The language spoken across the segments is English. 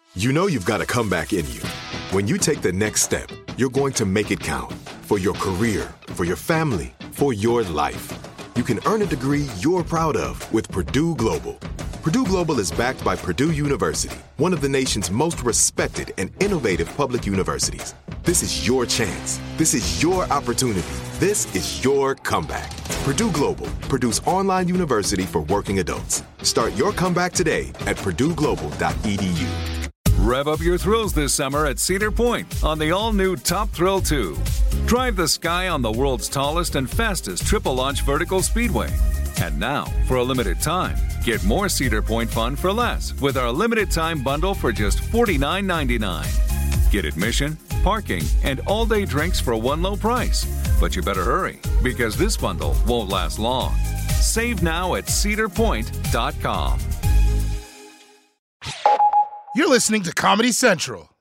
You know you've got a comeback in you. When you take the next step, you're going to make it count. For your career, for your family, for your life. You can earn a degree you're proud of with Purdue Global. Purdue Global is backed by Purdue University, one of the nation's most respected and innovative public universities. This is your chance. This is your opportunity. This is your comeback. Purdue Global, Purdue's online university for working adults. Start your comeback today at purdueglobal.edu. Rev up your thrills this summer at Cedar Point on the all-new Top Thrill 2. Drive the sky on the world's tallest and fastest triple-launch vertical speedway. And now, for a limited time, get more Cedar Point fun for less with our limited-time bundle for just $49.99. Get admission, parking, and all-day drinks for one low price. But you better hurry, because this bundle won't last long. Save now at cedarpoint.com. You're listening to Comedy Central.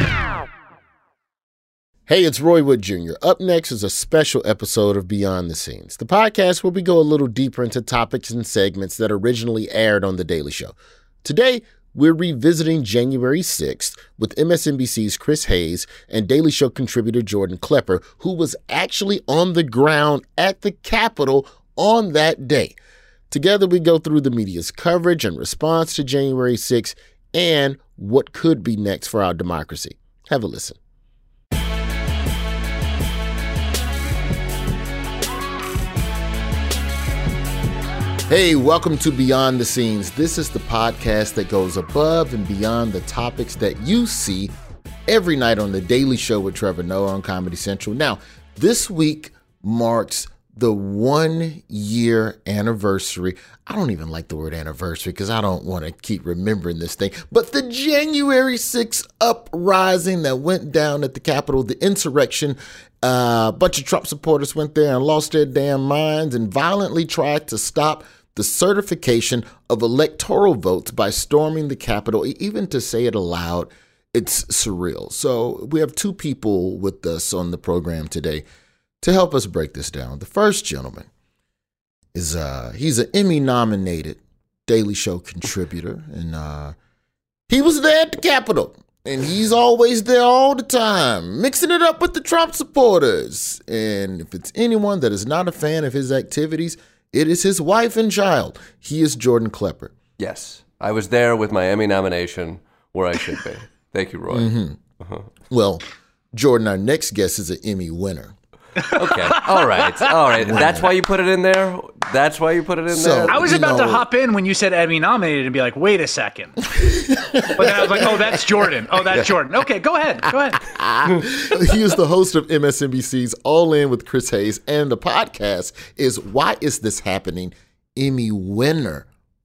Hey, it's Roy Wood Jr. Up next is a special episode of Beyond the Scenes, the podcast where we go a little deeper into topics and segments that originally aired on The Daily Show. Today, we're revisiting January 6th with MSNBC's Chris Hayes and Daily Show contributor Jordan Klepper, who was actually on the ground at the Capitol on that day. Together, we go through the media's coverage and response to January 6th and what could be next for our democracy. Have a listen. Hey, welcome to Beyond the Scenes. This is the podcast that goes above and beyond the topics that you see every night on The Daily Show with Trevor Noah on Comedy Central. Now, this week marks the 1 year anniversary. I don't even like the word anniversary because I don't want to keep remembering this thing. But the January 6th uprising that went down at the Capitol, the insurrection, a bunch of Trump supporters went there and lost their damn minds and violently tried to stop the certification of electoral votes by storming the Capitol. Even to say it aloud, it's surreal. So we have two people with us on the program today to help us break this down. The first gentleman is he's an Emmy-nominated Daily Show contributor, and he was there at the Capitol, and he's always there all the time, mixing it up with the Trump supporters. And if it's anyone that is not a fan of his activities, it is his wife and child. He is Jordan Klepper. Yes, I was there with my Emmy nomination where I should be. Thank you, Roy. Mm-hmm. Well, Jordan, our next guest is an Emmy winner. Okay. All right. That's why you put it in there? There? I was about to hop in when you said Emmy nominated and be like, wait a second. But then I was like, oh, that's Jordan. Jordan. Okay, go ahead. He is the host of MSNBC's All In with Chris Hayes, and the podcast is Why Is This Happening? Emmy winner,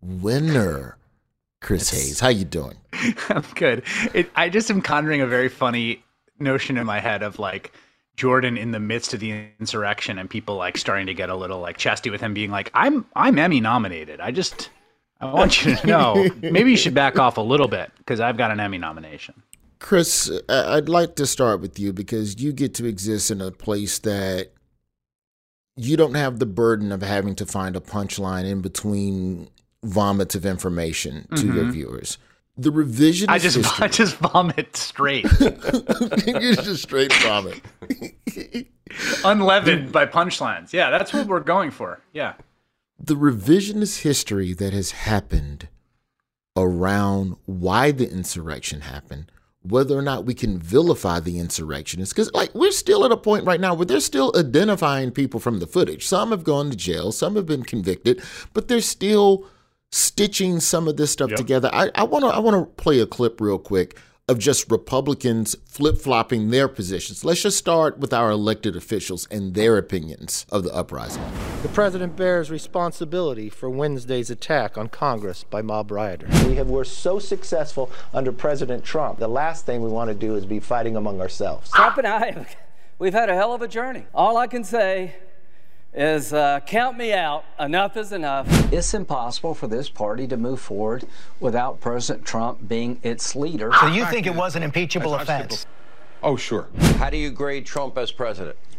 Chris Hayes. How you doing? I'm good. I just am conjuring a very funny notion in my head of like, Jordan in the midst of the insurrection and people like starting to get a little like chesty with him being like, I'm Emmy nominated. I want you to know, maybe you should back off a little bit because I've got an Emmy nomination. Chris, I'd like to start with you because you get to exist in a place that you don't have the burden of having to find a punchline in between vomits of information to your viewers. The revisionist I just vomit straight. You just straight vomit. Unleavened by punchlines. Yeah, that's what we're going for. Yeah. The revisionist history that has happened around why the insurrection happened, whether or not we can vilify the insurrectionists, because like we're still at a point right now where they're still identifying people from the footage. Some have gone to jail, some have been convicted, but they're still stitching some of this stuff together. I want to play a clip real quick of just Republicans flip-flopping their positions. Let's just start with our elected officials and their opinions of the uprising. The president bears responsibility for Wednesday's attack on Congress by mob rioters. We're so successful under President Trump. The last thing we want to do is be fighting among ourselves. Trump and I, we've had a hell of a journey. All I can say is count me out. Enough is enough. It's impossible for this party to move forward without President Trump being its leader. So you think it was an impeachable offense? Oh, sure. How do you grade Trump as president?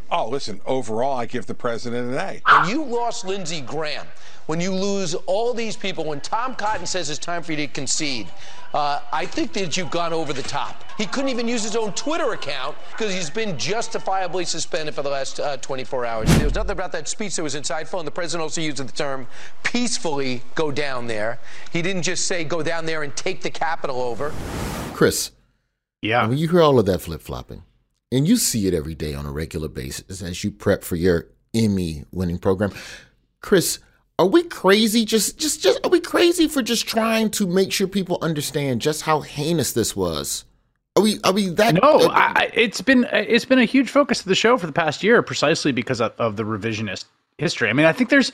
Oh, listen, overall, I give the president an A. When you lost Lindsey Graham, when you lose all these people, when Tom Cotton says it's time for you to concede, I think that you've gone over the top. He couldn't even use his own Twitter account because he's been justifiably suspended for the last 24 hours. There was nothing about that speech that was insightful, and the president also used the term peacefully go down there. He didn't just say go down there and take the Capitol over. Chris. Yeah. When you hear all of that flip-flopping, and you see it every day on a regular basis as you prep for your Emmy-winning program, Chris, are we crazy? Are we crazy for just trying to make sure people understand just how heinous this was? Are we that? No, it's been a huge focus of the show for the past year, precisely because of the revisionist history. I mean, I think there's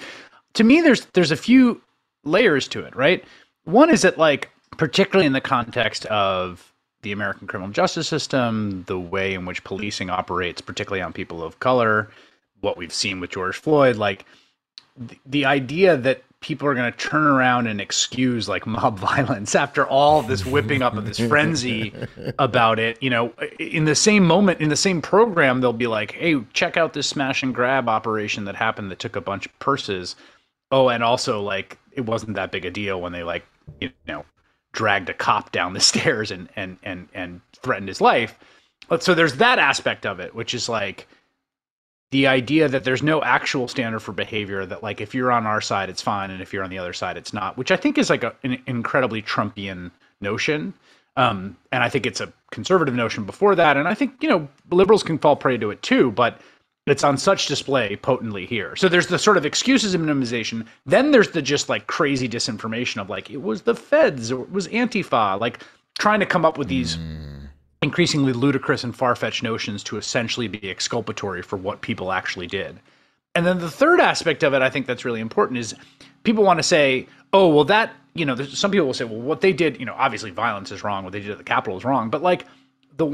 a few layers to it, right? One is that, like, particularly in the context of the American criminal justice system, the way in which policing operates, particularly on people of color, what we've seen with George Floyd, like the idea that people are going to turn around and excuse like mob violence after all this whipping up of this frenzy about it, you know, in the same moment, in the same program, they'll be like, hey, check out this smash and grab operation that happened that took a bunch of purses. Oh, and also, like, it wasn't that big a deal when they, like, you know, dragged a cop down the stairs and threatened his life. But so there's that aspect of it, which is like the idea that there's no actual standard for behavior, that, like, if you're on our side, it's fine, and if you're on the other side, it's not, which I think is like an incredibly Trumpian notion. And I think it's a conservative notion before that. And I think, you know, liberals can fall prey to it too, but it's on such display potently here. So there's the sort of excuses and minimization. Then there's the just like crazy disinformation of like, it was the feds or it was Antifa, like trying to come up with these increasingly ludicrous and far-fetched notions to essentially be exculpatory for what people actually did. And then the third aspect of it, I think that's really important, is people want to say, oh, well, that, you know, some people will say, well, what they did, you know, obviously violence is wrong. What they did at the Capitol is wrong. But like the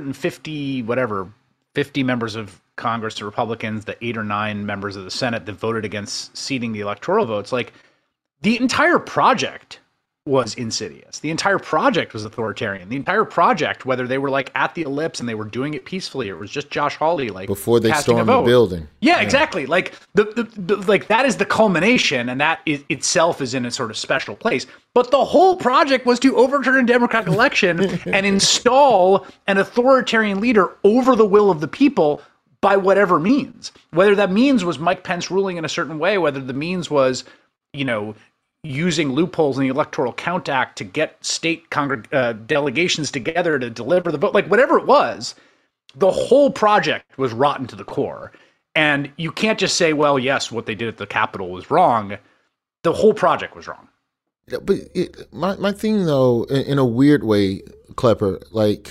50 members of Congress, the Republicans, the 8 or 9 members of the Senate that voted against seating the electoral votes, like the entire project was insidious. The entire project was authoritarian. The entire project, whether they were like at the ellipse and they were doing it peacefully, or it was just Josh Hawley, like before they stormed the building. Yeah, exactly. Like the like that is the culmination, and that itself is in a sort of special place. But the whole project was to overturn a Democratic election and install an authoritarian leader over the will of the people by whatever means. Whether that means was Mike Pence ruling in a certain way, whether the means was, you know, using loopholes in the Electoral Count Act to get state delegations together to deliver the vote, like whatever it was, the whole project was rotten to the core. And you can't just say, well, yes, what they did at the Capitol was wrong. The whole project was wrong. But my thing, though, in a weird way, Klepper, like,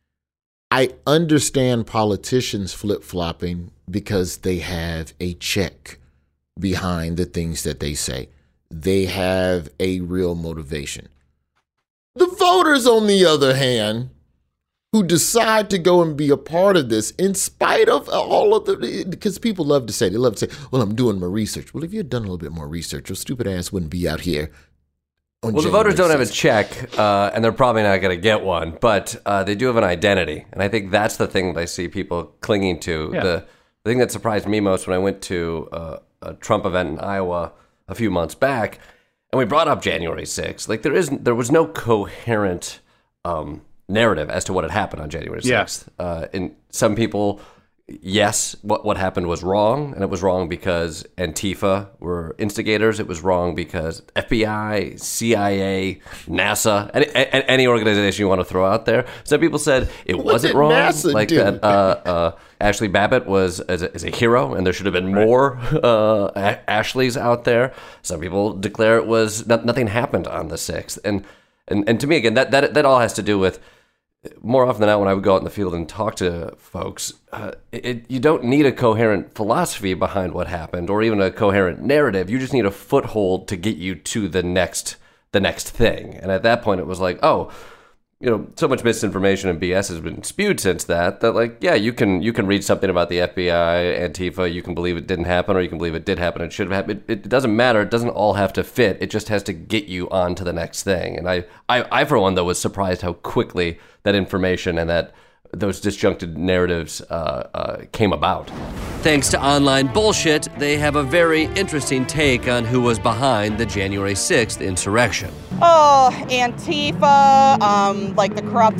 I understand politicians flip-flopping because they have a check behind the things that they say. They have a real motivation. The voters, on the other hand, who decide to go and be a part of this in spite of all of the, because people love to say, well, I'm doing my research. Well, if you had done a little bit more research, your stupid ass wouldn't be out here. Well, the voters don't have a check, and they're probably not going to get one, but they do have an identity. And I think that's the thing that I see people clinging to. Yeah. The thing that surprised me most when I went to a Trump event in Iowa a few months back, and we brought up January 6th. Like, there was no coherent narrative as to what had happened on January 6th. Yeah. And some people, yes, what happened was wrong, and it was wrong because Antifa were instigators. It was wrong because FBI, CIA, NASA, any organization you want to throw out there. Some people said it wasn't wrong, NASA like do? That Ashley Babbitt is a hero, and there should have been more Ashleys out there. Some people declare it was nothing happened on the 6th, and to me, again, that all has to do with, more often than not, when I would go out in the field and talk to folks, you don't need a coherent philosophy behind what happened, or even a coherent narrative. You just need a foothold to get you to the next thing. And at that point, it was like, oh, you know, so much misinformation and BS has been spewed since that like, yeah, you can read something about the FBI, Antifa, you can believe it didn't happen, or you can believe it did happen and should have happened. It doesn't matter. It doesn't all have to fit. It just has to get you on to the next thing. And I for one, though, was surprised how quickly that information and that those disjuncted narratives came about. Thanks to online bullshit, they have a very interesting take on who was behind the January 6th insurrection. Oh, Antifa, like the corrupt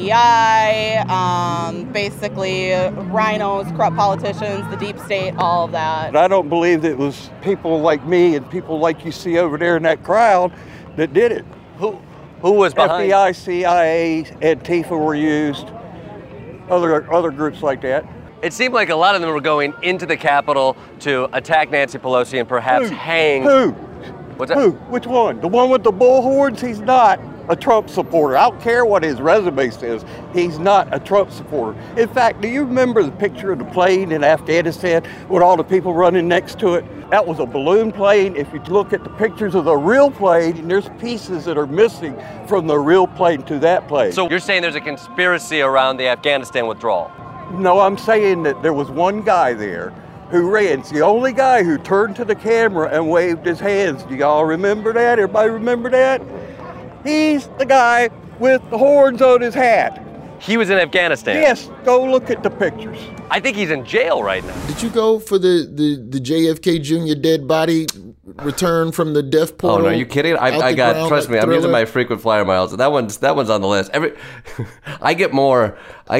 FBI, basically rhinos, corrupt politicians, the deep state, all of that. I don't believe that it was people like me and people like you see over there in that crowd that did it. Who was behind? FBI, CIA, Antifa were used, other groups like that. It seemed like a lot of them were going into the Capitol to attack Nancy Pelosi and perhaps hang... Who? What's that? Who? Which one? The one with the bullhorns? He's not a Trump supporter. I don't care what his resume says. He's not a Trump supporter. In fact, do you remember the picture of the plane in Afghanistan with all the people running next to it? That was a balloon plane. If you look at the pictures of the real plane, there's pieces that are missing from the real plane to that plane. So you're saying there's a conspiracy around the Afghanistan withdrawal? No, I'm saying that there was one guy there who ran. It's the only guy who turned to the camera and waved his hands. Do y'all remember that? Everybody remember that? He's the guy with the horns on his hat. He was in Afghanistan? Yes, go look at the pictures. I think he's in jail right now. Did you go for the JFK Jr. dead body return from the death portal? Oh, no, are you kidding? I got, trust me, I'm using my frequent flyer miles. That one's on the list. I get more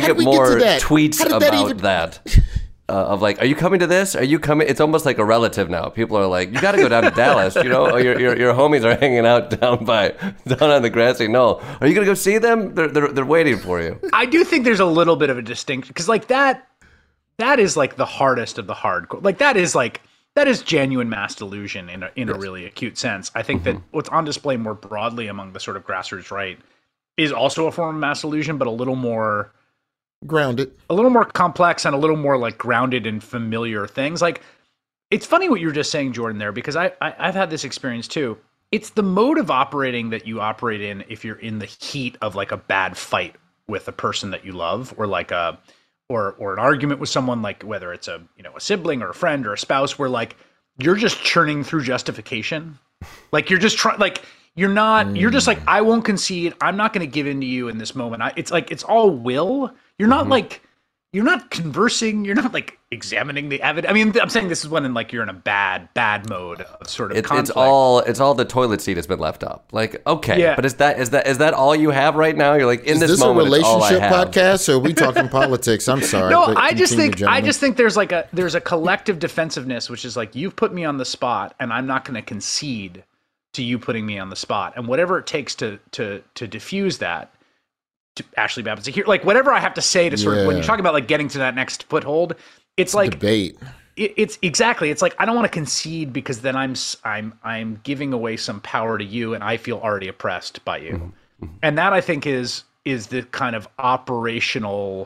tweets about that. Of like, are you coming to this? Are you coming? It's almost like a relative now. People are like, you got to go down to Dallas. You know, your homies are hanging out down on the grassy knoll. Are you gonna go see them? They're waiting for you. I do think there's a little bit of a distinction because like that is like the hardest of the hardcore. Like that is genuine mass delusion in a really acute sense. I think that what's on display more broadly among the sort of grassroots right is also a form of mass delusion, but a little more grounded, a little more complex, and a little more like grounded in familiar things. Like, it's funny what you were just saying, Jordan, there, because I've had this experience too. It's the mode of operating that you operate in if you're in the heat of like a bad fight with a person that you love, or like or an argument with someone, like whether it's a sibling or a friend or a spouse, where like you're just churning through justification. Like you're just trying, like you're not, you're just like, I won't concede. I'm not going to give in to you in this moment. It's like, it's all will. You're not like, you're not conversing. You're not like examining the evidence. I mean, I'm saying this is when like you're in a bad mode of sort of conflict. It's all the toilet seat has been left up. Like, okay, yeah. But is that all you have right now? You're like, in this moment, is this a relationship podcast, or are we talking politics? I'm sorry. No, I just think there's a collective defensiveness, which is like, you've put me on the spot, and I'm not going to concede to you putting me on the spot, and whatever it takes to diffuse that. To Ashley Babbitt's here, like whatever I have to say to sort of, when you talk about like getting to that next foothold, it's like debate. It's exactly. It's like, I don't want to concede because then I'm giving away some power to you, and I feel already oppressed by you. Mm-hmm. And that, I think, is the kind of operational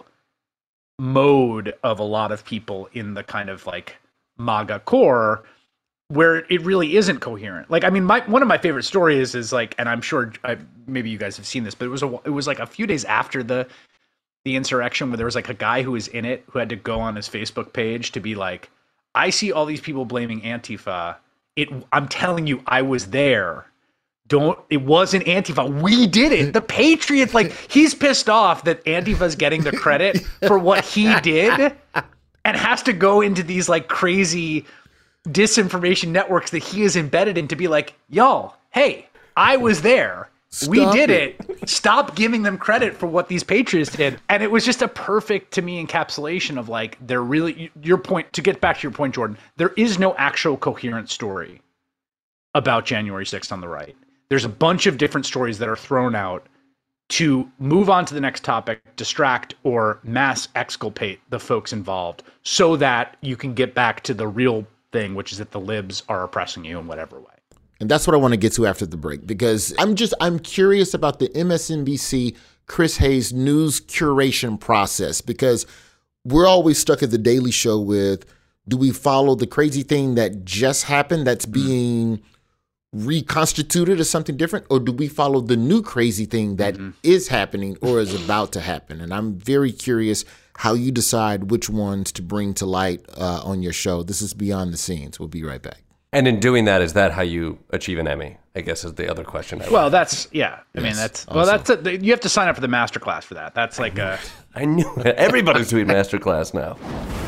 mode of a lot of people in the kind of like MAGA core, where it really isn't coherent. Like, I mean, one of my favorite stories is like, and I'm sure maybe you guys have seen this, but it was like a few days after the insurrection, where there was like a guy who was in it who had to go on his Facebook page to be like, I see all these people blaming Antifa. I'm telling you, I was there. It wasn't Antifa. We did it. The Patriots, like, he's pissed off that Antifa's getting the credit for what he did, and has to go into these like crazy disinformation networks that he is embedded in to be like, y'all, hey, I was there. We did it. Stop giving them credit for what these patriots did. And it was just a perfect, to me, encapsulation of like, they're really, your point, to get back to your point, Jordan, there is no actual coherent story about January 6th on the right. There's a bunch of different stories that are thrown out to move on to the next topic, distract, or mass exculpate the folks involved so that you can get back to the real thing, which is that the libs are oppressing you in whatever way. And that's what I want to get to after the break, because I'm curious about the MSNBC Chris Hayes news curation process, because we're always stuck at the Daily Show with, do we follow the crazy thing that just happened that's being reconstituted as something different, or do we follow the new crazy thing that is happening or is about to happen? And I'm very curious how you decide which ones to bring to light on your show. This is Beyond the Scenes. We'll be right back. And in doing that, is that how you achieve an Emmy? I guess is the other question. Well, that's I mean, that's you have to sign up for the masterclass for that. That's like I knew it. Everybody's doing masterclass now.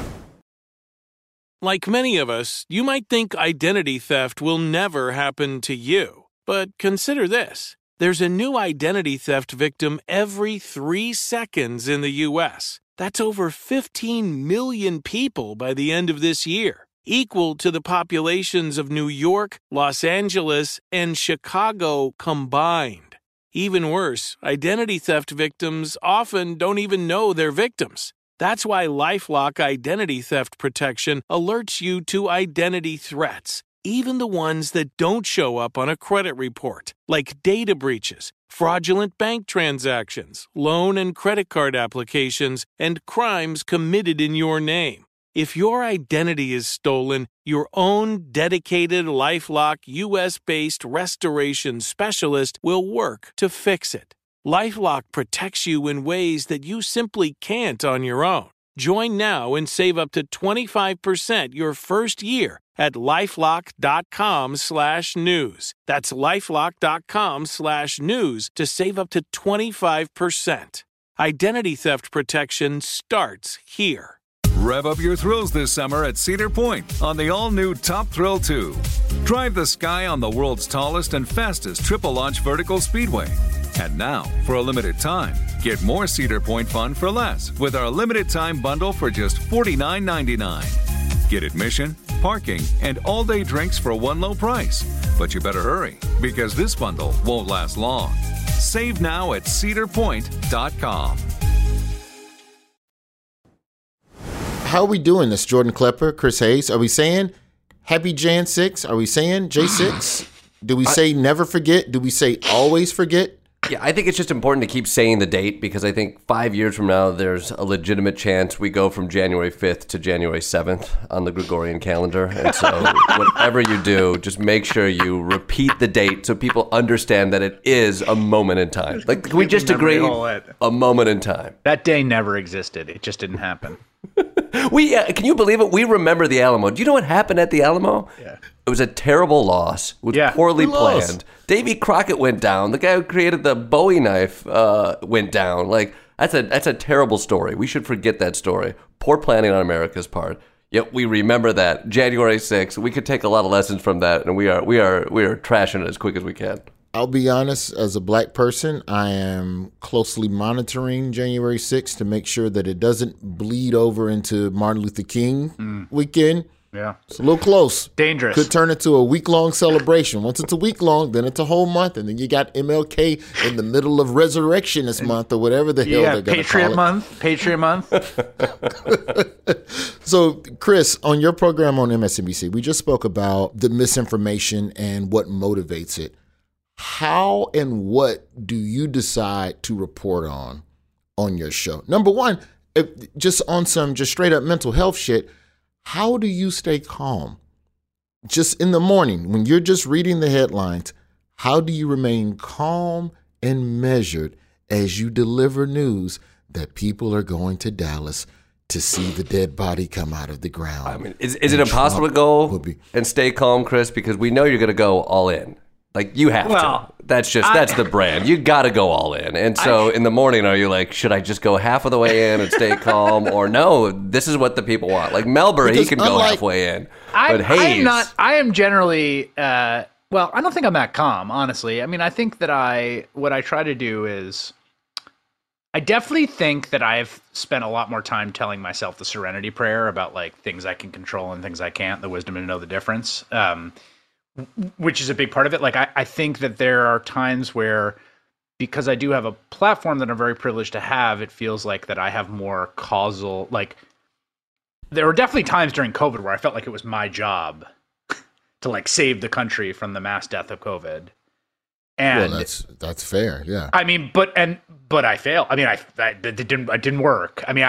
Like many of us, you might think identity theft will never happen to you. But consider this. There's a new identity theft victim every 3 seconds in the U.S. That's over 15 million people by the end of this year, equal to the populations of New York, Los Angeles, and Chicago combined. Even worse, identity theft victims often don't even know they're victims. That's why LifeLock Identity Theft Protection alerts you to identity threats, even the ones that don't show up on a credit report, like data breaches, fraudulent bank transactions, loan and credit card applications, and crimes committed in your name. If your identity is stolen, your own dedicated LifeLock U.S.-based restoration specialist will work to fix it. LifeLock protects you in ways that you simply can't on your own. Join now and save up to 25% your first year at LifeLock.com/news. That's LifeLock.com/news to save up to 25%. Identity theft protection starts here. Rev up your thrills this summer at Cedar Point on the all-new Top Thrill 2. Drive the sky on the world's tallest and fastest triple-launch vertical speedway. And now, for a limited time, get more Cedar Point fun for less with our limited-time bundle for just $49.99. Get admission, parking, and all-day drinks for one low price. But you better hurry, because this bundle won't last long. Save now at cedarpoint.com. How are we doing this, Jordan Klepper, Chris Hayes? Are we saying happy Jan 6? Are we saying J6? Do we say never forget? Do we say always forget? Yeah, I think it's just important to keep saying the date because I think 5 years from now, there's a legitimate chance we go from January 5th to January 7th on the Gregorian calendar. And so whatever you do, just make sure you repeat the date so people understand that it is a moment in time. Like, can we just agree a moment in time? That day never existed. It just didn't happen. Can you believe it? We remember the Alamo. Do you know what happened at the Alamo? Yeah. It was a terrible loss. It was poorly planned. Davy Crockett went down. The guy who created the Bowie knife went down. Like that's a terrible story. We should forget that story. Poor planning on America's part. Yet we remember that January 6th. We could take a lot of lessons from that, and we are trashing it as quick as we can. I'll be honest, as a black person, I am closely monitoring January 6th to make sure that it doesn't bleed over into Martin Luther King weekend. Yeah. It's a little close. Dangerous. Could turn into a week-long celebration. Once it's a week long, then it's a whole month, and then you got MLK in the middle of Resurrectionist Month or whatever the hell they're going to call it. Patriot Month. So, Chris, on your program on MSNBC, we just spoke about the misinformation and what motivates it. How and what do you decide to report on your show? Number one, just on some just straight up mental health shit, how do you stay calm? Just in the morning, when you're just reading the headlines, how do you remain calm and measured as you deliver news that people are going to Dallas to see the dead body come out of the ground? I mean, is it impossible to go and stay calm, Chris? Because we know you're going to go all in. Like, you have to. That's the brand. You got to go all in. And so in the morning, are you like, should I just go half of the way in and stay calm? Or no, this is what the people want. Like Melbury, he can go halfway in. But Hayes. I am generally, I don't think I'm that calm, honestly. I mean, I think that what I try to do is, I definitely think that I've spent a lot more time telling myself the serenity prayer about like things I can control and things I can't, the wisdom to know the difference. Which is a big part of it. Like, I think that there are times where, because I do have a platform that I'm very privileged to have, it feels like that I have more causal, like, there were definitely times during COVID where I felt like it was my job to like save the country from the mass death of COVID. And well, that's fair. Yeah. I mean, but I failed. I mean, it didn't work. I mean,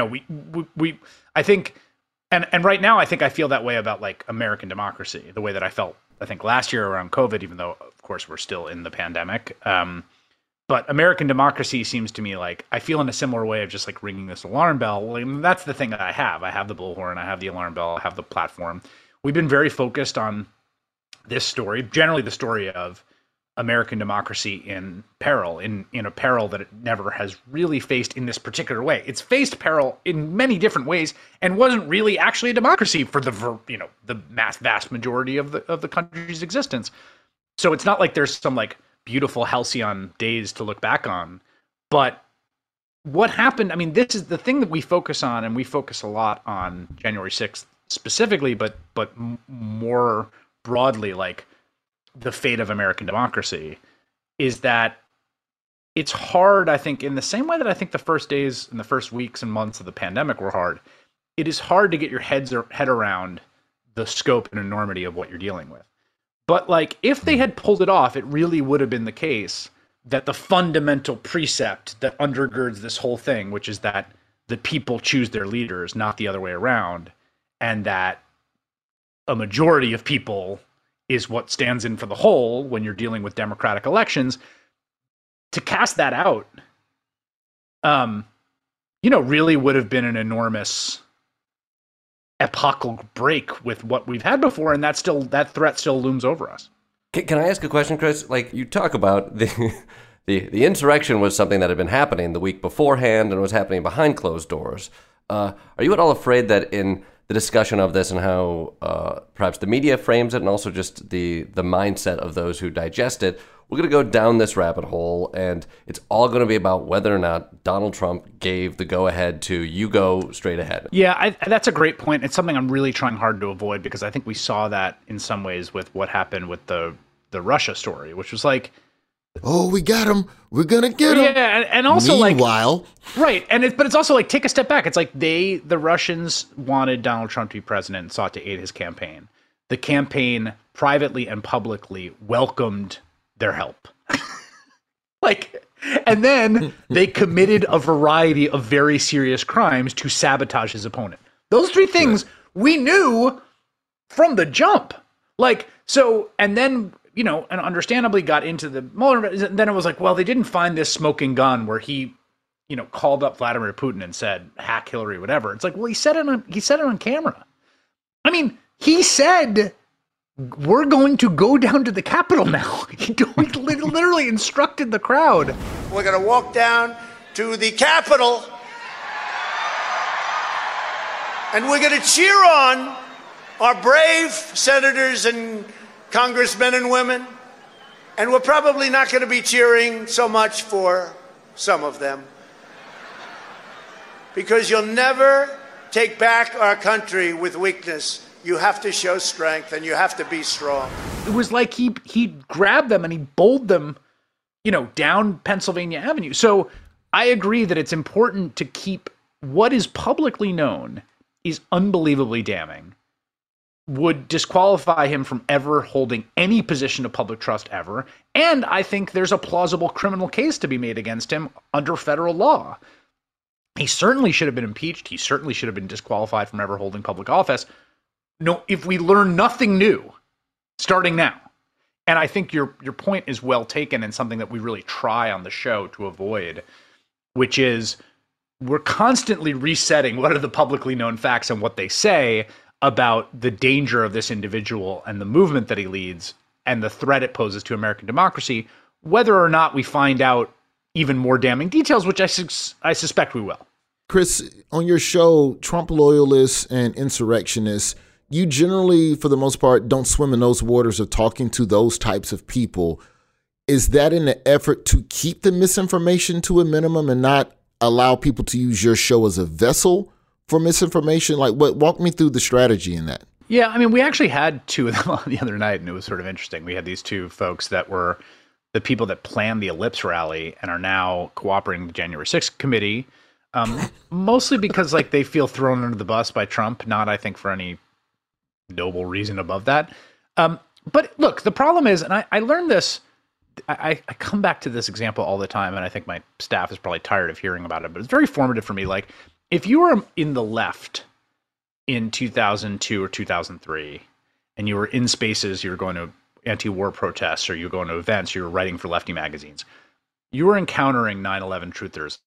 I think, and right now I think I feel that way about like American democracy, the way that I felt, I think, last year around COVID, even though, of course, we're still in the pandemic. But American democracy seems to me like I feel in a similar way of just like ringing this alarm bell. Well, that's the thing that I have. I have the bullhorn. I have the alarm bell. I have the platform. We've been very focused on this story, generally the story of American democracy in peril, in a peril that it never has really faced in this particular way. It's faced peril in many different ways and wasn't really actually a democracy for the vast majority of the country's existence. So it's not like there's some like beautiful halcyon days to look back on. But what happened, I mean, this is the thing that we focus on, and we focus a lot on January 6th specifically, but more broadly, like the fate of American democracy, is that it's hard, I think, in the same way that I think the first days and the first weeks and months of the pandemic were hard. It is hard to get your head around the scope and enormity of what you're dealing with. But like, if they had pulled it off, it really would have been the case that the fundamental precept that undergirds this whole thing, which is that the people choose their leaders, not the other way around, and that a majority of people is what stands in for the whole when you're dealing with democratic elections, to cast that out, really would have been an enormous epochal break with what we've had before, and that threat still looms over us. Can I ask a question, Chris? Like, you talk about the insurrection was something that had been happening the week beforehand and was happening behind closed doors. Are you at all afraid that in the discussion of this and how perhaps the media frames it, and also just the mindset of those who digest it, we're going to go down this rabbit hole, and it's all going to be about whether or not Donald Trump gave the go-ahead to you go straight ahead? Yeah, that's a great point. It's something I'm really trying hard to avoid, because I think we saw that in some ways with what happened with the Russia story, which was like, oh, we got him. We're going to get him. Yeah, and also meanwhile, right. But it's also like, take a step back. It's like the Russians wanted Donald Trump to be president and sought to aid his campaign. The campaign privately and publicly welcomed their help. And then they committed a variety of very serious crimes to sabotage his opponent. Those three things we knew from the jump. And then, and understandably got into the Mueller. Then it was like, well, they didn't find this smoking gun where he, called up Vladimir Putin and said, hack Hillary, whatever. It's like, well, he said it on camera. I mean, he said, we're going to go down to the Capitol now. He literally instructed the crowd. We're going to walk down to the Capitol, and we're going to cheer on our brave senators and congressmen and women, and we're probably not going to be cheering so much for some of them, because you'll never take back our country with weakness. You have to show strength, and you have to be strong. It was like he grabbed them and he bowled them, down Pennsylvania Avenue. So I agree that it's important to keep what is publicly known is unbelievably damning, would disqualify him from ever holding any position of public trust ever. And I think there's a plausible criminal case to be made against him under federal law. He certainly should have been impeached. He certainly should have been disqualified from ever holding public office. No, if we learn nothing new starting now. And I think your point is well taken, and something that we really try on the show to avoid, which is we're constantly resetting what are the publicly known facts and what they say about the danger of this individual and the movement that he leads and the threat it poses to American democracy, whether or not we find out even more damning details, which I suspect we will. Chris, on your show, Trump loyalists and insurrectionists, you generally, for the most part, don't swim in those waters of talking to those types of people. Is that in an effort to keep the misinformation to a minimum and not allow people to use your show as a vessel for misinformation? Walk me through the strategy in that. Yeah, I mean, we actually had two of them on the other night, and it was sort of interesting. We had these two folks that were the people that planned the Ellipse rally and are now cooperating with the January 6th committee, mostly because they feel thrown under the bus by Trump, not, I think, for any noble reason above that. But look, the problem is, and I learned this, I come back to this example all the time, and I think my staff is probably tired of hearing about it, but it's very formative for me. If you were in the left in 2002 or 2003, and you were in spaces, you were going to anti-war protests, or you were going to events, you were writing for lefty magazines, you were encountering 9/11 truthers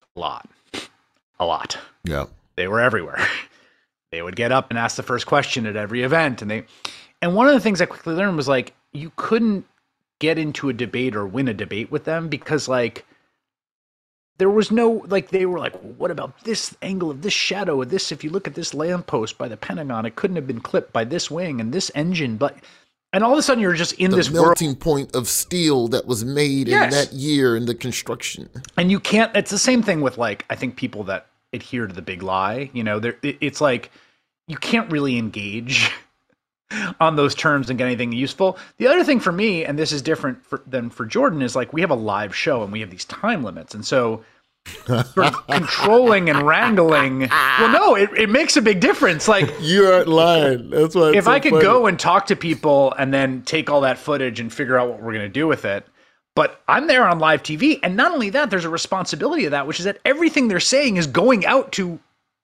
a lot. Yeah. They were everywhere. They would get up and ask the first question at every event. And one of the things I quickly learned was you couldn't get into a debate or win a debate with them because like there was no, like, they were like, well, what about this angle of this shadow of this? If you look at this lamppost by the Pentagon, it couldn't have been clipped by this wing and this engine, but, and all of a sudden you're just in this melting point of steel that was made in that year in the construction. And you can't, it's the same thing with like, I think people that adhere to the big lie, you know, it's like, you can't really engage on those terms and get anything useful. The other thing for me, and this is different than for Jordan, is like we have a live show and we have these time limits. And so sort of controlling and wrangling, well, no, it makes a big difference. Like, you aren't lying. That's why. If I could go and talk to people and then take all that footage and figure out what we're going to do with it, but I'm there on live TV. And not only that, there's a responsibility of that, which is that everything they're saying is going out to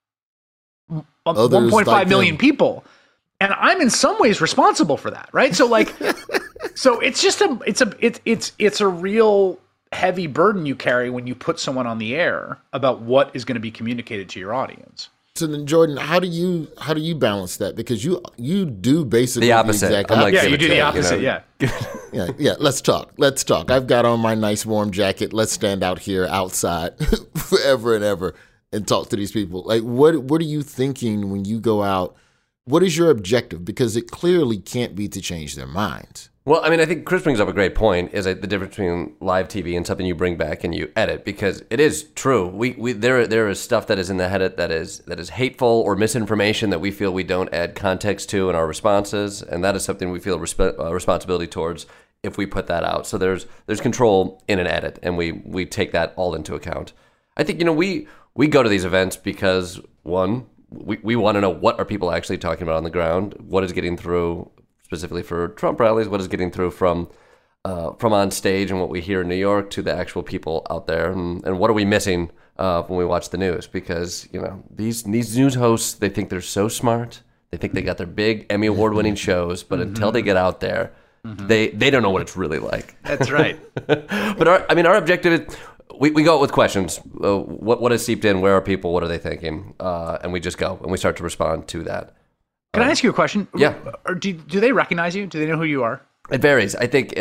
1.5 million people. And I'm in some ways responsible for that, right? So like, so it's just it's a real heavy burden you carry when you put someone on the air about what is going to be communicated to your audience. So then, Jordan, how do you balance that? Because you do basically the opposite. The exact opposite. Yeah, you do the opposite. You know? Yeah. Let's talk. I've got on my nice warm jacket. Let's stand out here outside forever and ever and talk to these people. Like, what are you thinking when you go out? What is your objective? Because it clearly can't be to change their minds. Well, I mean, I think Chris brings up a great point, is that the difference between live TV and something you bring back and you edit, because it is true. There is stuff that is in the edit that is hateful or misinformation that we feel we don't add context to in our responses, and that is something we feel responsibility towards if we put that out. So there's control in an edit, and we take that all into account. I think, you know, we go to these events because, one, we want to know what are people actually talking about on the ground, what is getting through specifically for Trump rallies, what is getting through from on stage and what we hear in New York to the actual people out there, and what are we missing when we watch the news? Because, you know, these news hosts, they think they're so smart, they think they got their big Emmy award-winning shows, but until they get out there, they don't know what it's really like. That's right. But our objective is, we go out with questions. What is seeped in? Where are people? What are they thinking? And we just go and we start to respond to that. Can I ask you a question? Yeah. Or do they recognize you? Do they know who you are? It varies. I think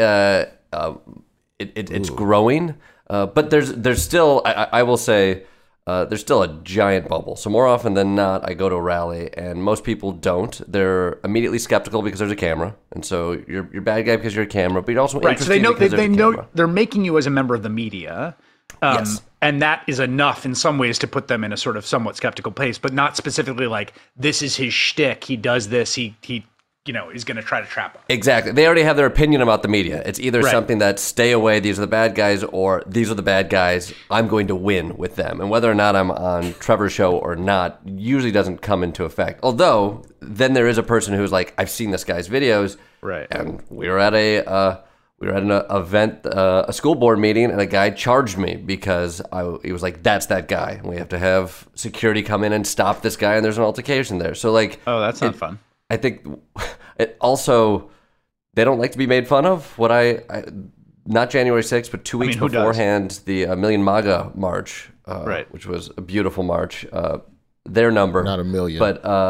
it's growing, but there's still, I will say, there's still a giant bubble. So more often than not, I go to a rally, and most people don't. They're immediately skeptical because there's a camera, and so you're bad guy because you're a camera, but you're also interesting because there's a camera. They're making you as a member of the media. Yes. And that is enough in some ways to put them in a sort of somewhat skeptical place, but not specifically like, this is his shtick. He does this. He is going to try to trap them. Exactly. They already have their opinion about the media. It's either something that stay away, these are the bad guys, or these are the bad guys, I'm going to win with them. And whether or not I'm on Trevor's show or not usually doesn't come into effect. Although, then there is a person who's like, I've seen this guy's videos. Right. And we were at an event, a school board meeting, and a guy charged me because he was like, that's that guy. We have to have security come in and stop this guy, and there's an altercation there. So, like... Oh, that's not fun. I think it also, they don't like to be made fun of. What not January 6th, but 2 weeks beforehand, the Million MAGA march, which was a beautiful march. Their number. Not a million.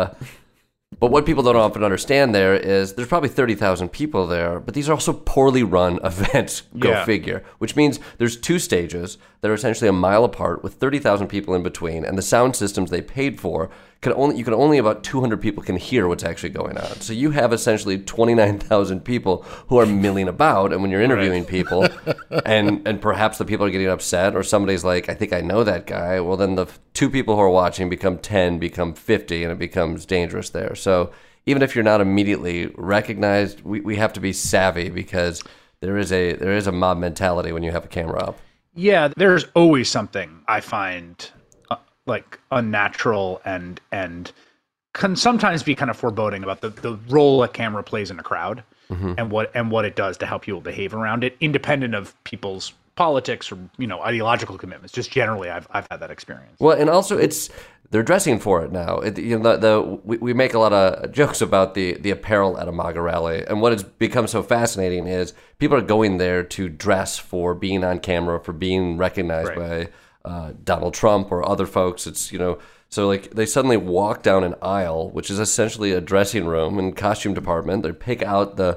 But what people don't often understand there is there's probably 30,000 people there, but these are also poorly run events, go figure, which means there's two stages that are essentially a mile apart with 30,000 people in between, and the sound systems they paid for, only about 200 people can hear what's actually going on. So you have essentially 29,000 people who are milling about, and when you're interviewing people, and perhaps the people are getting upset, or somebody's like, I think I know that guy, well then the two people who are watching become 10, become 50, and it becomes dangerous there. So even if you're not immediately recognized, we have to be savvy, because there is a mob mentality when you have a camera up. Yeah, there's always something I find like unnatural and can sometimes be kind of foreboding about the role a camera plays in a crowd, and what it does to how people behave around it, independent of people's politics or ideological commitments. Just generally, I've had that experience. Well, and also they're dressing for it now. We make a lot of jokes about the apparel at a MAGA rally, and what has become so fascinating is people are going there to dress for being on camera, for being recognized by Donald Trump or other folks. It's so like they suddenly walk down an aisle, which is essentially a dressing room and costume department. They pick out the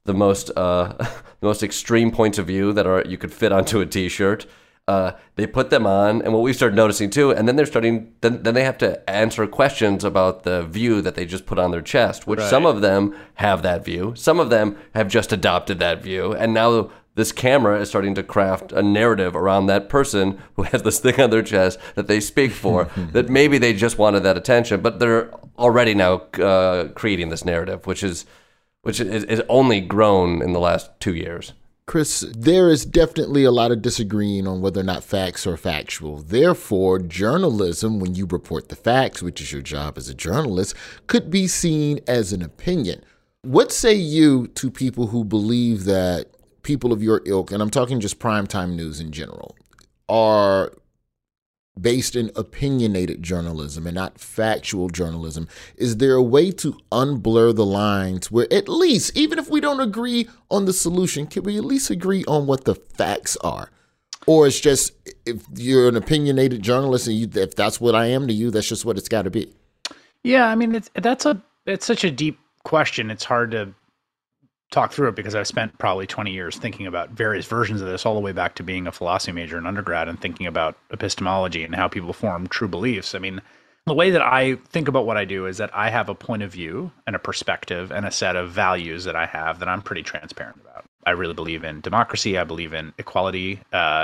the most extreme points of view that you could fit onto a T-shirt. They put them on, and what we started noticing too, and then then they have to answer questions about the view that they just put on their chest, which some of them have that view, some of them have just adopted that view, and now this camera is starting to craft a narrative around that person who has this thing on their chest that they speak for, that maybe they just wanted that attention, but they're already now creating this narrative, which is only grown in the last 2 years. Chris, there is definitely a lot of disagreeing on whether or not facts are factual. Therefore, journalism, when you report the facts, which is your job as a journalist, could be seen as an opinion. What say you to people who believe that people of your ilk, and I'm talking just primetime news in general, are based in opinionated journalism and not factual journalism? Is there a way to unblur the lines where at least, even if we don't agree on the solution, can we at least agree on what the facts are? Or it's just, if you're an opinionated journalist and if that's what I am to you, that's just what it's got to be? Yeah, I mean, it's such a deep question. It's hard to talk through it because I've spent probably 20 years thinking about various versions of this, all the way back to being a philosophy major in undergrad and thinking about epistemology and how people form true beliefs. I mean, the way that I think about what I do is that I have a point of view and a perspective and a set of values that I have that I'm pretty transparent about. I really believe in democracy. I believe in equality,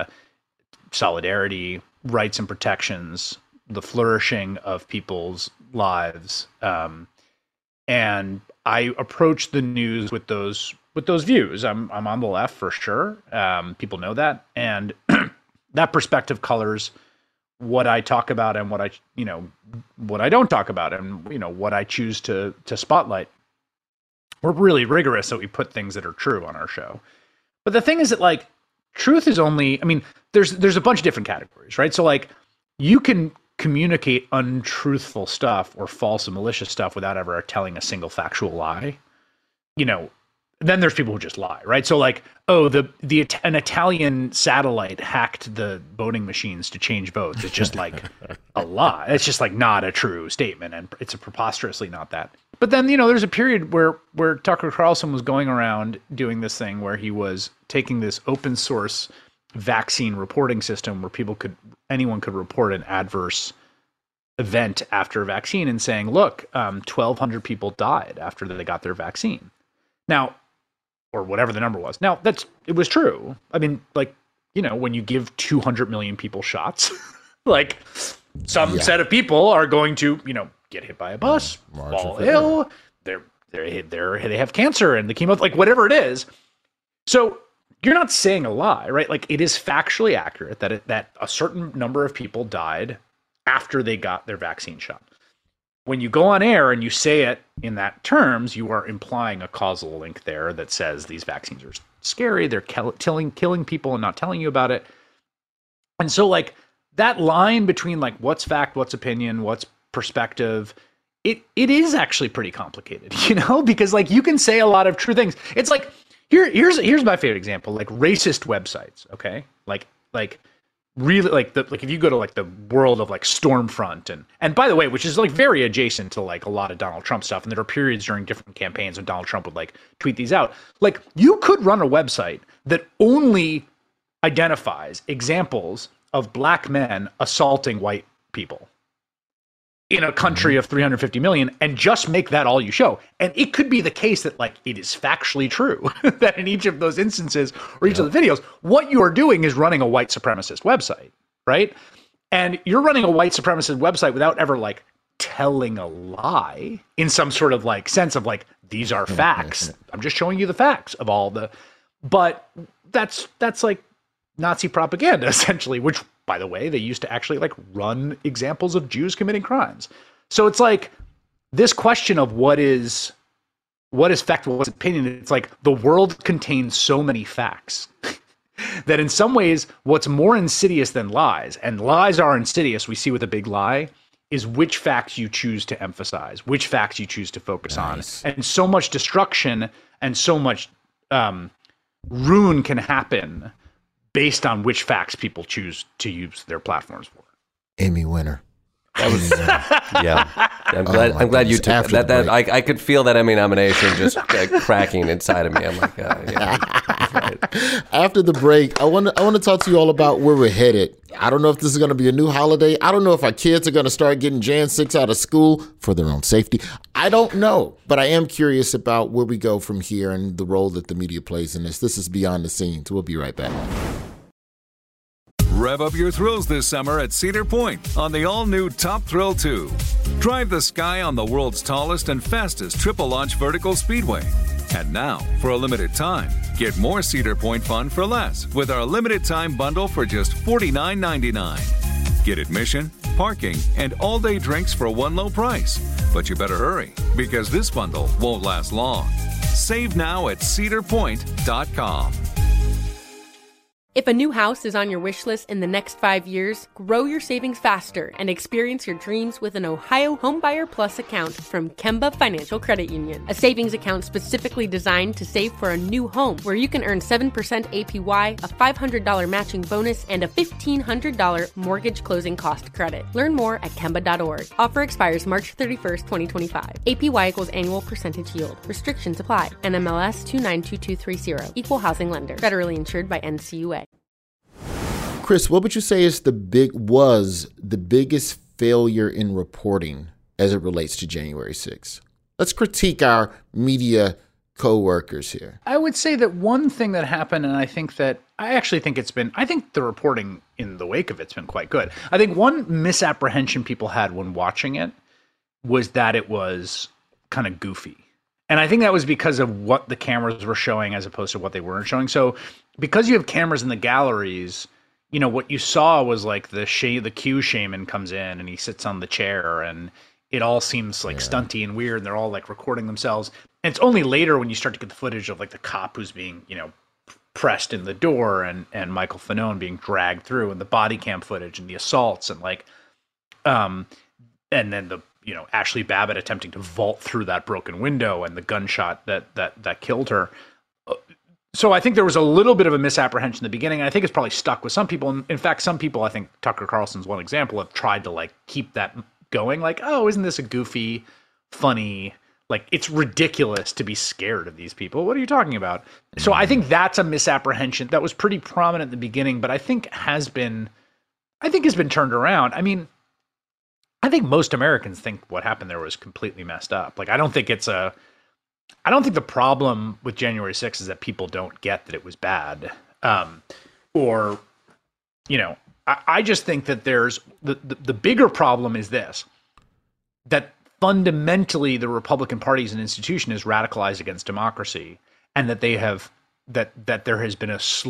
solidarity, rights and protections, the flourishing of people's lives, and I approach the news with those views. I'm on the left for sure. People know that, and that perspective colors what I talk about and what I don't talk about, and what I choose to spotlight. We're really rigorous that we put things that are true on our show. But the thing is that, like, truth is only, I mean, there's a bunch of different categories, right? So, like, you can communicate untruthful stuff or false and malicious stuff without ever telling a single factual lie. Then there's people who just lie, right? So, like, an Italian satellite hacked the voting machines to change votes. It's just like a lie. It's just like not a true statement, and it's preposterously not that. But then, there's a period where Tucker Carlson was going around doing this thing where he was taking this open source vaccine reporting system where anyone could report an adverse event after a vaccine and saying, look, 1,200 people died after they got their vaccine. Now, or whatever the number was. Now, it was true. I mean, like, when you give 200 million people shots, like, some set of people are going to, get hit by a bus, fall ill, they have cancer and the chemo, like, whatever it is. So you're not saying a lie, right? Like, it is factually accurate that a certain number of people died after they got their vaccine shot. When you go on air and you say it in that terms, you are implying a causal link there that says these vaccines are scary, they're killing people and not telling you about it. And so, like, that line between, like, what's fact, what's opinion, what's perspective, it is actually pretty complicated, because, like, you can say a lot of true things. It's like, Here's my favorite example, like racist websites, okay? Like really, like if you go to, like, the world of, like, Stormfront and by the way, which is, like, very adjacent to, like, a lot of Donald Trump stuff, and there are periods during different campaigns when Donald Trump would, like, tweet these out. Like, you could run a website that only identifies examples of black men assaulting white people in a country of 350 million and just make that all you show. And it could be the case that, like, it is factually true that in each of those instances or each of the videos, what you are doing is running a white supremacist website, right? And you're running a white supremacist website without ever, like, telling a lie in some sort of, like, sense of, like, these are facts. I'm just showing you the facts of all the, but that's like Nazi propaganda, essentially, which, by the way, they used to actually, like, run examples of Jews committing crimes. So it's like this question of what is factual, what's opinion. It's like the world contains so many facts that in some ways what's more insidious than lies, and lies are insidious, we see with a big lie, is which facts you choose to emphasize, which facts you choose to focus on. And so much destruction and so much ruin can happen based on which facts people choose to use their platforms for. Amy Winner. That was, yeah. I'm glad you took that. I could feel that Emmy nomination just cracking inside of me. I'm like, yeah, right. After the break, I want to talk to you all about where we're headed. I don't know if this is going to be a new holiday. I don't know if our kids are going to start getting Jan 6 out of school for their own safety. I don't know, but I am curious about where we go from here and the role that the media plays in this. This is Beyond the Scenes. We'll be right back. Rev up your thrills this summer at Cedar Point on the all-new Top Thrill 2. Drive the sky on the world's tallest and fastest triple-launch vertical speedway. And now, for a limited time, get more Cedar Point fun for less with our limited-time bundle for just $49.99. Get admission, parking, and all-day drinks for one low price. But you better hurry, because this bundle won't last long. Save now at cedarpoint.com. If a new house is on your wish list in the next 5 years, grow your savings faster and experience your dreams with an Ohio Homebuyer Plus account from Kemba Financial Credit Union. A savings account specifically designed to save for a new home, where you can earn 7% APY, a $500 matching bonus, and a $1,500 mortgage closing cost credit. Learn more at Kemba.org. Offer expires March 31st, 2025. APY equals annual percentage yield. Restrictions apply. NMLS 292230. Equal housing lender. Federally insured by NCUA. Chris, what would you say is the biggest failure in reporting as it relates to January 6th? Let's critique our media co-workers here. I would say that one thing that happened, and I think the reporting in the wake of it's been quite good. I think one misapprehension people had when watching it was that it was kind of goofy. And I think that was because of what the cameras were showing as opposed to what they weren't showing. So because you have cameras in the galleries, you know, what you saw was like the Q shaman comes in and he sits on the chair and it all seems like stunty and weird. And they're all like recording themselves. And it's only later when you start to get the footage of like the cop who's being, you know, pressed in the door and Michael Fanone being dragged through, and the body cam footage and the assaults and like, and then the, you know, Ashley Babbitt attempting to vault through that broken window and the gunshot that killed her. So I think there was a little bit of a misapprehension in the beginning. I think it's probably stuck with some people. In fact, some people, I think Tucker Carlson's one example, have tried to like keep that going. Like, oh, isn't this a goofy, funny, like it's ridiculous to be scared of these people. What are you talking about? So I think that's a misapprehension that was pretty prominent in the beginning, but I think has been turned around. I mean, I think most Americans think what happened there was completely messed up. Like, I don't think the problem with January 6th is that people don't get that it was bad. Or, you know, I just think that there's the bigger problem is this, that fundamentally the Republican Party as an institution is radicalized against democracy, and that they have, that there has been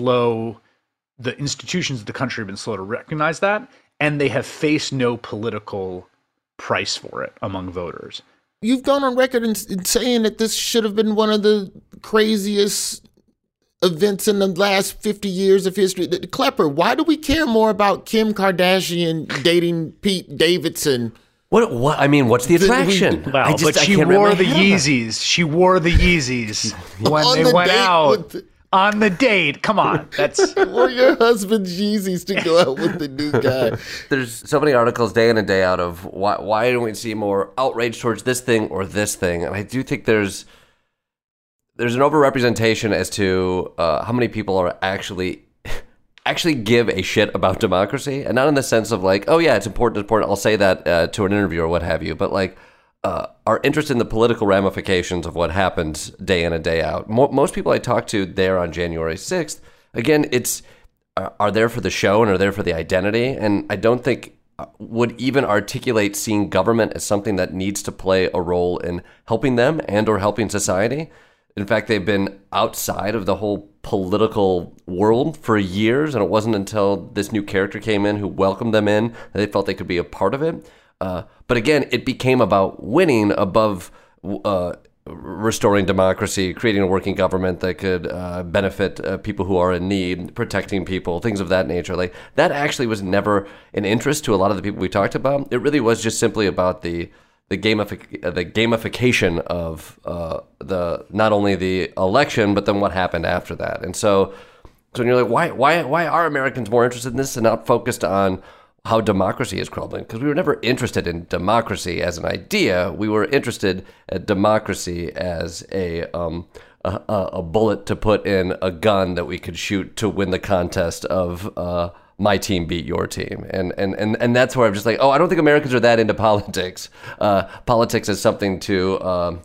the institutions of the country have been slow to recognize that, and they have faced no political price for it among voters. You've gone on record in saying that this should have been one of the craziest events in the last 50 years of history. Klepper, why do we care more about Kim Kardashian dating Pete Davidson? What? I mean, what's the attraction? Well, but she wore the Yeezys. She wore the Yeezys when they went out. On the date, come on. That's or your husband's Yeezys to go out with the new guy. There's so many articles day in and day out of why don't we see more outrage towards this thing or this thing, and I do think there's an overrepresentation as to how many people are actually give a shit about democracy, and not in the sense of like, oh yeah, it's important. I'll say that to an interview or what have you, but like. Our interest in the political ramifications of what happens day in and day out. Most people I talk to there on January 6th, again, are there for the show and are there for the identity. And I don't think would even articulate seeing government as something that needs to play a role in helping them and or helping society. In fact, they've been outside of the whole political world for years. And it wasn't until this new character came in who welcomed them in that they felt they could be a part of it. But again, it became about winning above restoring democracy, creating a working government that could benefit people who are in need, protecting people, things of that nature. Like that actually was never an interest to a lot of the people we talked about. It really was just simply about the gamification of the not only the election, but then what happened after that. And so when you're like, why are Americans more interested in this and not focused on how democracy is crumbling, because we were never interested in democracy as an idea. We were interested in democracy as a bullet to put in a gun that we could shoot to win the contest of my team beat your team. And that's where I'm just like, I don't think Americans are that into politics. Politics is something to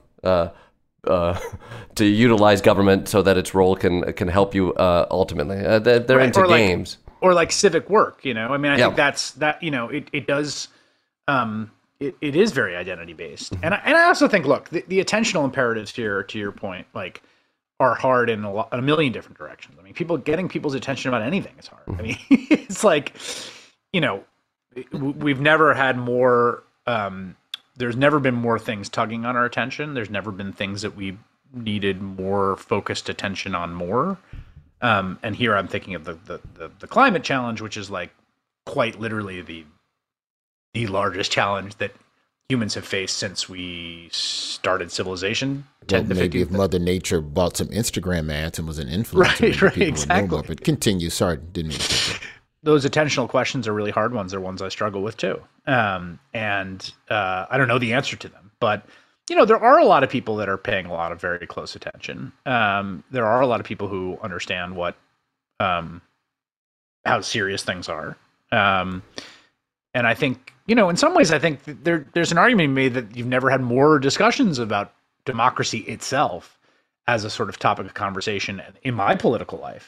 utilize government so that its role can help you ultimately. They're into games. Or like civic work, I mean, I think that's that, it does, it is very identity based. And I also think, look, the attentional imperatives here, to your point, like, are hard in a million different directions. I mean, getting people's attention about anything is hard. I mean, it's like, we've never had more, there's never been more things tugging on our attention. There's never been things that we needed more focused attention on more. And here I'm thinking of the climate challenge, which is like quite literally the largest challenge that humans have faced since we started civilization. Well, maybe if Mother Nature bought some Instagram ads and was an influencer, right, exactly. But continue. Sorry, didn't mean to. Those attentional questions are really hard ones. They're ones I struggle with too. And I don't know the answer to them, but there are a lot of people that are paying a lot of very close attention. There are a lot of people who understand how serious things are. And I think, in some ways, I think there's an argument made that you've never had more discussions about democracy itself as a sort of topic of conversation in my political life,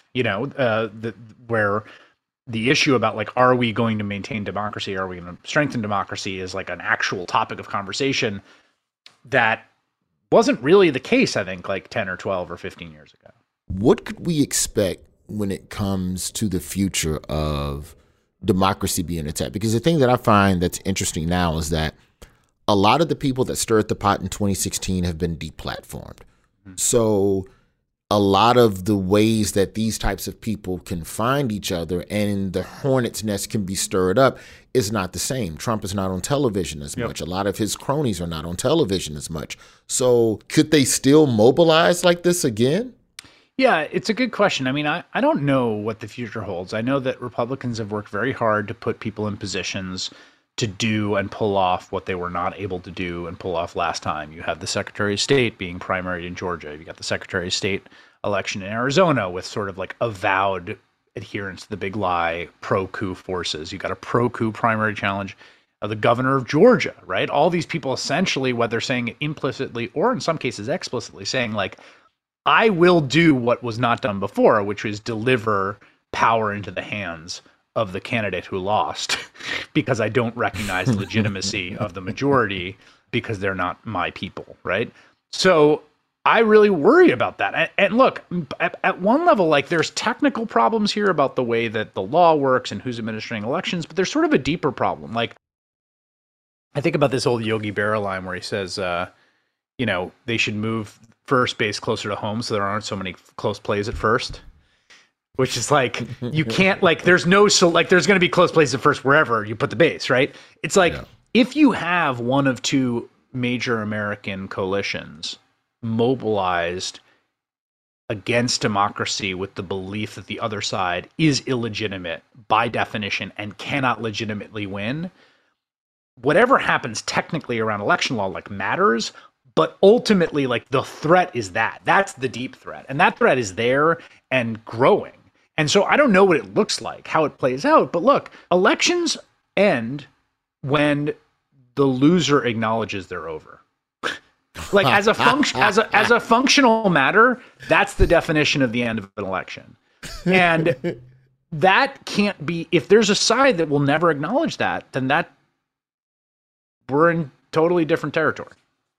where the issue about like, are we going to maintain democracy? Are we going to strengthen democracy is like an actual topic of conversation that wasn't really the case, I think, like 10 or 12 or 15 years ago. What could we expect when it comes to the future of democracy being attacked? Because the thing that I find that's interesting now is that a lot of the people that stirred the pot in 2016 have been deplatformed. Mm-hmm. So a lot of the ways that these types of people can find each other and the hornet's nest can be stirred up is not the same. Trump is not on television as much. A lot of his cronies are not on television as much. So could they still mobilize like this again? Yeah, it's a good question. I mean, I don't know what the future holds. I know that Republicans have worked very hard to put people in positions to do and pull off what they were not able to do and pull off last time. You have the Secretary of State being primaried in Georgia. You got the Secretary of State election in Arizona with sort of like avowed adherence to the big lie, pro-coup forces. You got a pro-coup primary challenge of the governor of Georgia, right? All these people essentially, whether saying it implicitly or in some cases explicitly, saying like, I will do what was not done before, which was deliver power into the hands of the candidate who lost because I don't recognize the legitimacy of the majority because they're not my people, right? So I really worry about that. And look, at one level, like there's technical problems here about the way that the law works and who's administering elections, but there's sort of a deeper problem. Like I think about this old Yogi Berra line where he says, they should move first base closer to home so there aren't so many close plays at first. Which is like, you can't like, there's going to be close plays at first wherever you put the base, right? It's like, if you have one of two major American coalitions mobilized against democracy with the belief that the other side is illegitimate by definition and cannot legitimately win, whatever happens technically around election law like matters, but ultimately like the threat is that's the deep threat. And that threat is there and growing. And so I don't know what it looks like, how it plays out. But look, elections end when the loser acknowledges they're over. Like as a functional matter, that's the definition of the end of an election. And that can't be, if there's a side that will never acknowledge that, then we're in totally different territory.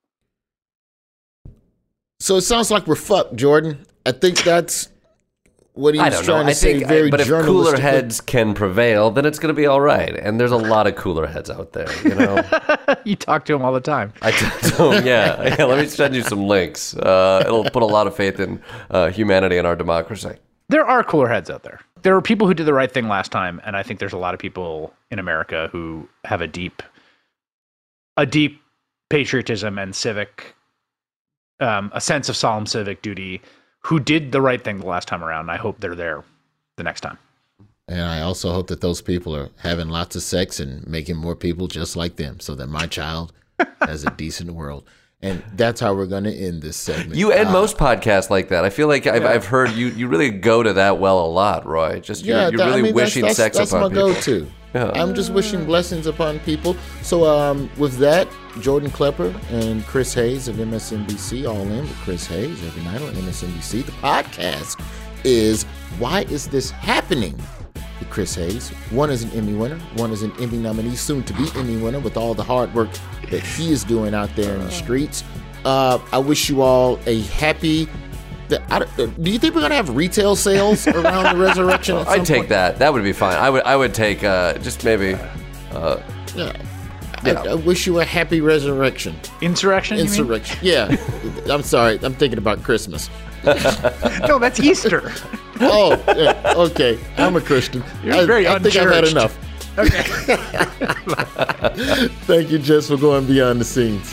So it sounds like we're fucked, Jordan. I think that's what he was trying to say. But if cooler heads can prevail, then it's going to be all right. And there's a lot of cooler heads out there, You talk to him all the time. I talk to him, yeah. Let me send you some links. It'll put a lot of faith in humanity and our democracy. There are cooler heads out there. There are people who did the right thing last time, and I think there's a lot of people in America who have a deep patriotism and civic, a sense of solemn civic duty, who did the right thing the last time around. And I hope they're there the next time. And I also hope that those people are having lots of sex and making more people just like them so that my child has a decent world. And that's how we're going to end this segment. You end most podcasts like that. I feel like I've heard you really go to that well a lot, Roy. Just you're really wishing sex upon people. That's my go-to. Yeah. I'm just wishing blessings upon people. So with that, Jordan Klepper and Chris Hayes of MSNBC, All In with Chris Hayes every night on MSNBC. The podcast is Why Is This Happening? With Chris Hayes. One is an Emmy winner. One is an Emmy nominee, soon to be Emmy winner, with all the hard work that he is doing out there in the streets. I wish you all a happy... Do you think we're going to have retail sales around the resurrection at some I'd take point? that. That would be fine. I would take just maybe... I wish you a happy resurrection. Insurrection? Insurrection. Yeah. I'm sorry. I'm thinking about Christmas. No, that's Easter. Oh, yeah, okay. I'm a Christian. You're very I think I've had enough. Okay. Thank you, Jess, for going behind the scenes.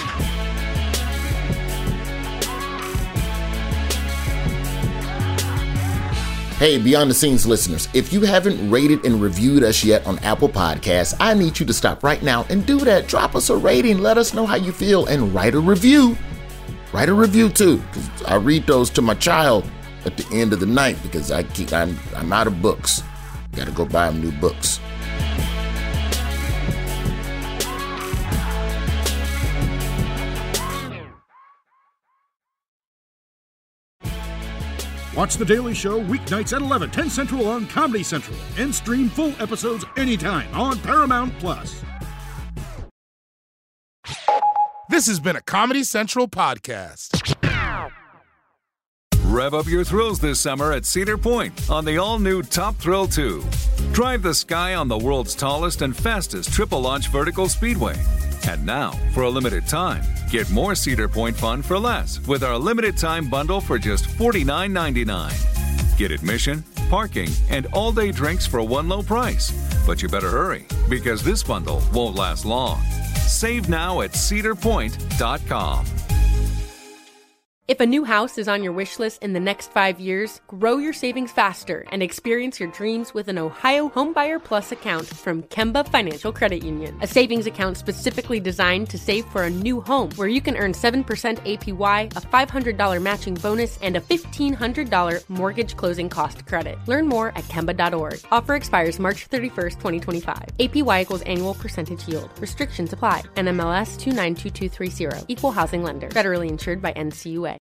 Hey, Beyond the Scenes listeners, if you haven't rated and reviewed us yet on Apple Podcasts, I need you to stop right now and do that. Drop us a rating, let us know how you feel, and write a review. Write a review too, because I read those to my child at the end of the night because I'm out of books. Got to go buy him new books. Watch The Daily Show weeknights at 11, 10 Central on Comedy Central, and stream full episodes anytime on Paramount+. This has been a Comedy Central podcast. Rev up your thrills this summer at Cedar Point on the all-new Top Thrill 2. Drive the sky on the world's tallest and fastest triple-launch vertical speedway. And now, for a limited time, get more Cedar Point fun for less with our limited-time bundle for just $49.99. Get admission, parking, and all-day drinks for one low price. But you better hurry, because this bundle won't last long. Save now at cedarpoint.com. If a new house is on your wish list in the next 5 years, grow your savings faster and experience your dreams with an Ohio Homebuyer Plus account from Kemba Financial Credit Union. A savings account specifically designed to save for a new home, where you can earn 7% APY, a $500 matching bonus, and a $1,500 mortgage closing cost credit. Learn more at Kemba.org. Offer expires March 31st, 2025. APY equals annual percentage yield. Restrictions apply. NMLS 292230. Equal housing lender. Federally insured by NCUA.